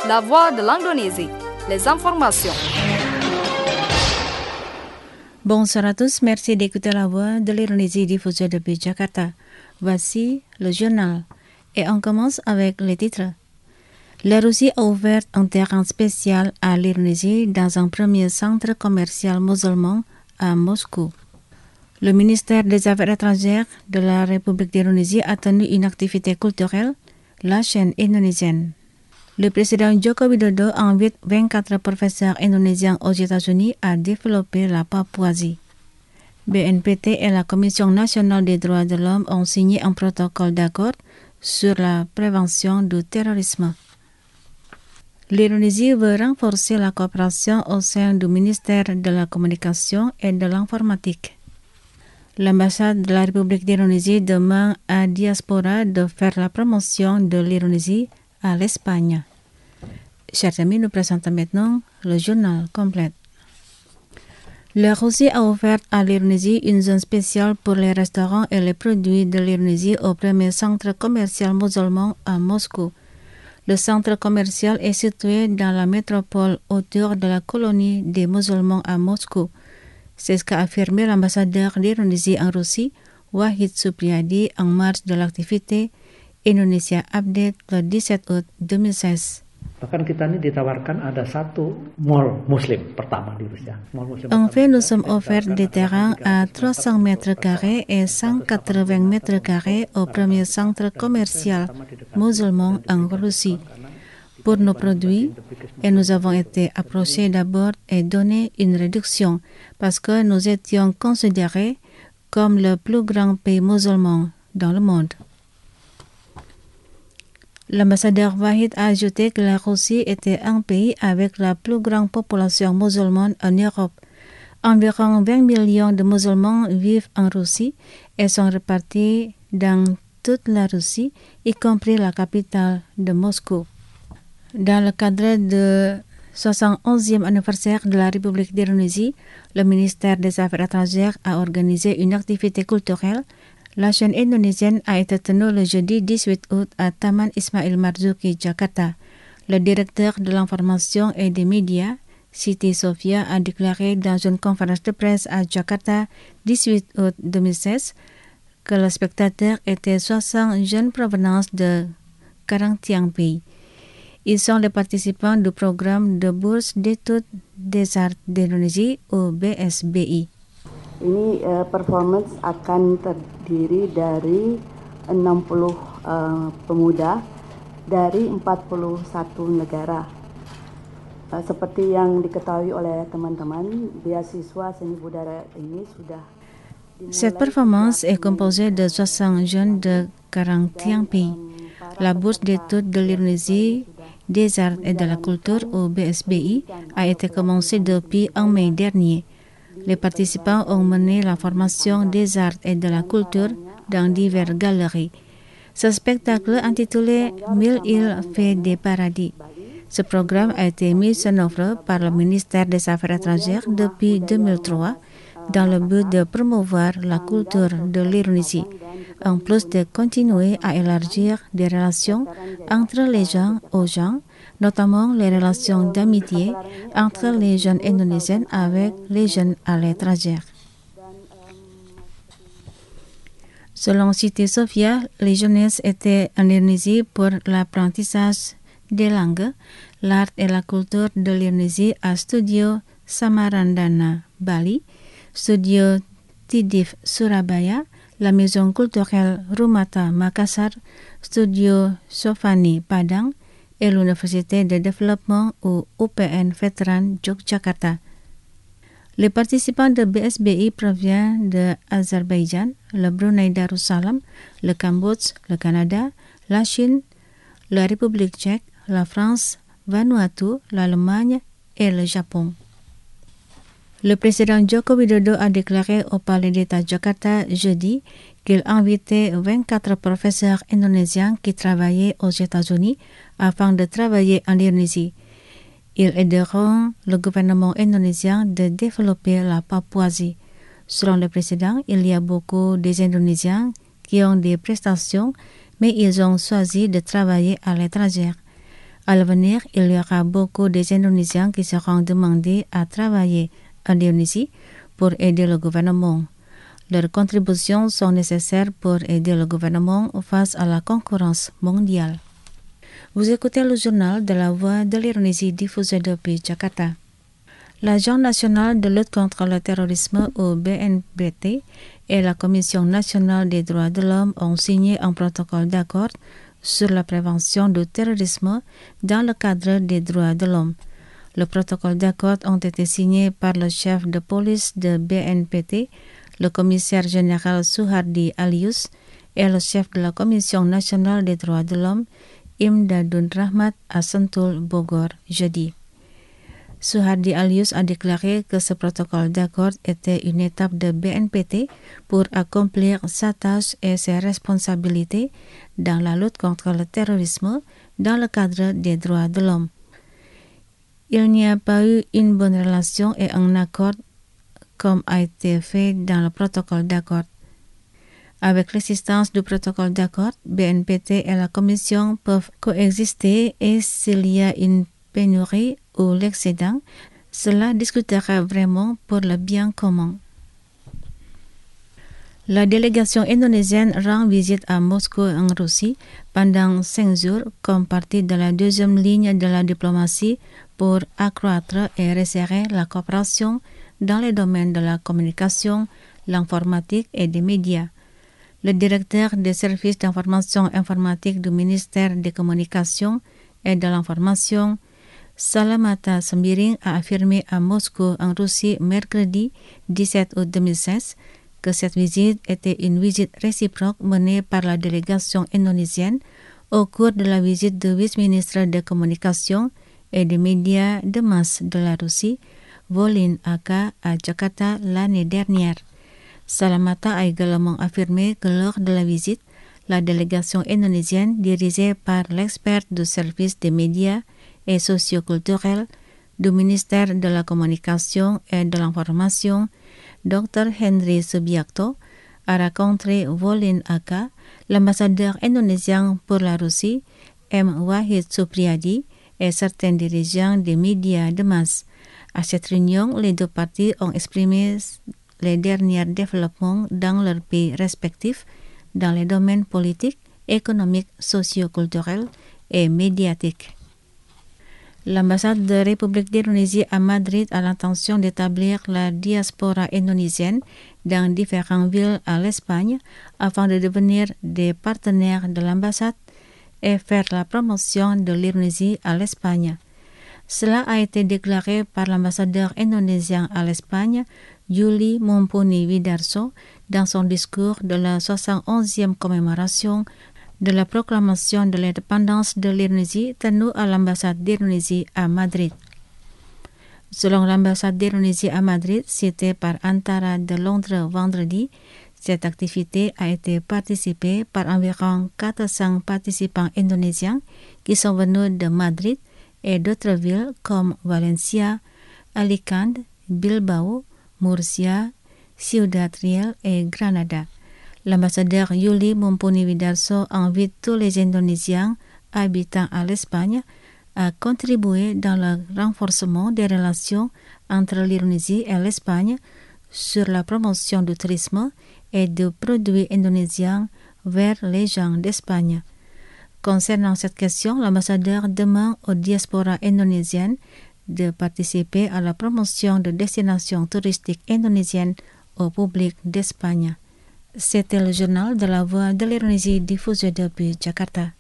La voix de l'Indonésie. Les informations. Bonsoir à tous, merci d'écouter la voix de l'Indonésie diffusée depuis Jakarta. Voici le journal. Et on commence avec les titres. La Russie a ouvert un terrain spécial à l'Indonésie dans un premier centre commercial musulman à Moscou. Le ministère des Affaires étrangères de la République d'Indonésie a tenu une activité culturelle, la chaîne indonésienne. Le président Joko Widodo invite 24 professeurs indonésiens aux États-Unis à développer la Papouasie. BNPT et la Commission nationale des droits de l'homme ont signé un protocole d'accord sur la prévention du terrorisme. L'Indonésie veut renforcer la coopération au sein du ministère de la Communication et de l'Informatique. L'ambassade de la République d'Indonésie demande à Diaspora de faire la promotion de l'Indonésie à l'Espagne. Chers amis, nous présentons maintenant le journal complet. La Russie a offert à l'Indonésie une zone spéciale pour les restaurants et les produits de l'Indonésie au premier centre commercial musulman à Moscou. Le centre commercial est situé dans la métropole autour de la colonie des musulmans à Moscou. C'est ce qu'a affirmé l'ambassadeur d'Indonésie en Russie, Wahid Supriyadi, en marge de l'activité Indonesia Update le 17 août 2016. Bahkan kita ini ditawarkan ada satu mall muslim pertama di Rusia. En fait, nous sommes offerts des terrains à 300 mètres carrés et 180 mètres carrés au premier centre commercial musulman en Russie pour nos produits et nous avons été approchés d'abord et donné une réduction parce que nous étions considérés comme le plus grand pays musulman dans le monde. L'ambassadeur Wahid a ajouté que la Russie était un pays avec la plus grande population musulmane en Europe. Environ 20 millions de musulmans vivent en Russie et sont répartis dans toute la Russie, y compris la capitale de Moscou. Dans le cadre du 71e anniversaire de la République d'Indonésie, le ministère des Affaires étrangères a organisé une activité culturelle. La chaîne indonésienne a été tenue le jeudi 18 août à Taman Ismail Marzuki, Jakarta. Le directeur de l'information et des médias, Siti Sofia, a déclaré dans une conférence de presse à Jakarta 18 août 2016 que les spectateurs étaient 60 jeunes provenant de 41 pays. Ils sont les participants du programme de bourse d'études des arts d'Indonésie ou BSBI. Ini performance akan terdiri dari 60 pemuda dari 41 negara. Seperti yang diketahui oleh teman-teman, beasiswa seni budaya ini sudah Cette performance est composée de 60 jeunes de 41 pays. La bourse d'études de l'Indonésie des arts et de la culture ou BSBI a été commencée depuis en mai dernier. Les participants ont mené la formation des arts et de la culture dans diverses galeries. Ce spectacle intitulé 1000 îles fait des paradis. Ce programme a été mis en œuvre par le ministère des Affaires étrangères depuis 2003 dans le but de promouvoir la culture de l'Indonésie, en plus de continuer à élargir des relations entre les gens aux gens, notamment les relations d'amitié entre les jeunes indonésiens avec les jeunes à l'étranger. Selon Siti Sofia, les jeunesses étaient en Indonésie pour l'apprentissage des langues, l'art et la culture de l'Indonésie à Studio Samarandana, Bali, Studio Tidif, Surabaya, la maison culturelle Rumata, Makassar, Studio Sofani, Padang, et l'Université de développement ou UPN Veteran Yogyakarta. Les participants de BSBI proviennent de Azerbaïdjan, le Brunei Darussalam, le Cambodge, le Canada, la Chine, la République tchèque, la France, Vanuatu, l'Allemagne et le Japon. Le président Joko Widodo a déclaré au Palais d'État Jakarta jeudi qu'il invitait 24 professeurs indonésiens qui travaillaient aux États-Unis afin de travailler en Indonésie. Ils aideront le gouvernement indonésien de développer la Papouasie. Selon le président, il y a beaucoup des Indonésiens qui ont des prestations, mais ils ont choisi de travailler à l'étranger. À l'avenir, il y aura beaucoup d'Indonésiens qui seront demandés à travailler en Indonésie pour aider le gouvernement. Leurs contributions sont nécessaires pour aider le gouvernement face à la concurrence mondiale. Vous écoutez le journal de la Voix de l'Indonésie diffusé depuis Jakarta. L'Agence nationale de lutte contre le terrorisme au BNPT et la Commission nationale des droits de l'homme ont signé un protocole d'accord sur la prévention du terrorisme dans le cadre des droits de l'homme. Le protocole d'accord a été signé par le chef de police de BNPT, le commissaire général Suhardi Alius, et le chef de la Commission nationale des droits de l'homme, Imdadun Rahmat, à Sentul, Bogor, jeudi. Suhardi Alius a déclaré que ce protocole d'accord était une étape de BNPT pour accomplir sa tâche et ses responsabilités dans la lutte contre le terrorisme dans le cadre des droits de l'homme. Il n'y a pas eu une bonne relation et un accord comme a été fait dans le protocole d'accord. Avec l'existence du protocole d'accord, BNPT et la Commission peuvent coexister et s'il y a une pénurie ou l'excédent, cela discutera vraiment pour le bien commun. La délégation indonésienne rend visite à Moscou en Russie pendant 5 jours comme partie de la deuxième ligne de la diplomatie pour accroître et resserrer la coopération dans les domaines de la communication, l'informatique et des médias. Le directeur des services d'information informatique du ministère des Communications et de l'Information, Salamata Sembiring, a affirmé à Moscou en Russie mercredi 17 août 2016 que cette visite était une visite réciproque menée par la délégation indonésienne au cours de la visite du vice-ministre des Communications et des médias de masse de la Russie, Volin Aka, à Jakarta l'année dernière. Salamata a également affirmé que lors de la visite, la délégation indonésienne dirigée par l'expert du service des médias et socioculturels du ministère de la Communication et de l'Information, Dr. Henry Subiakto, a rencontré Volin Aka, l'ambassadeur indonésien pour la Russie, M. Wahid Supriyadi, et certains dirigeants des médias de masse. À cette réunion, les deux parties ont exprimé les derniers développements dans leurs pays respectifs dans les domaines politiques, économiques, socioculturels et médiatiques. L'ambassade de République d'Indonésie à Madrid a l'intention d'établir la diaspora indonésienne dans différentes villes à l'Espagne afin de devenir des partenaires de l'ambassade et faire la promotion de l'Indonésie à l'Espagne. Cela a été déclaré par l'ambassadeur indonésien à l'Espagne, Yuli Mumpuni Widarso, dans son discours de la 71e commémoration de la proclamation de l'indépendance de l'Indonésie tenue à l'ambassade d'Indonésie à Madrid. Selon l'ambassade d'Indonésie à Madrid, citée par Antara de Londres vendredi, cette activité a été participée par environ 400 participants indonésiens qui sont venus de Madrid et d'autres villes comme Valencia, Alicante, Bilbao, Murcia, Ciudad Real et Granada. L'ambassadeur Yuli Mumpuni Widarso invite tous les Indonésiens habitant à l'Espagne à contribuer dans le renforcement des relations entre l'Indonésie et l'Espagne sur la promotion du tourisme et des produits indonésiens vers les gens d'Espagne. Concernant cette question, l'ambassadeur demande aux diasporas indonésiennes de participer à la promotion de destinations touristiques indonésiennes au public d'Espagne. C'était le journal de la Voix de l'Indonésie diffusé depuis Jakarta.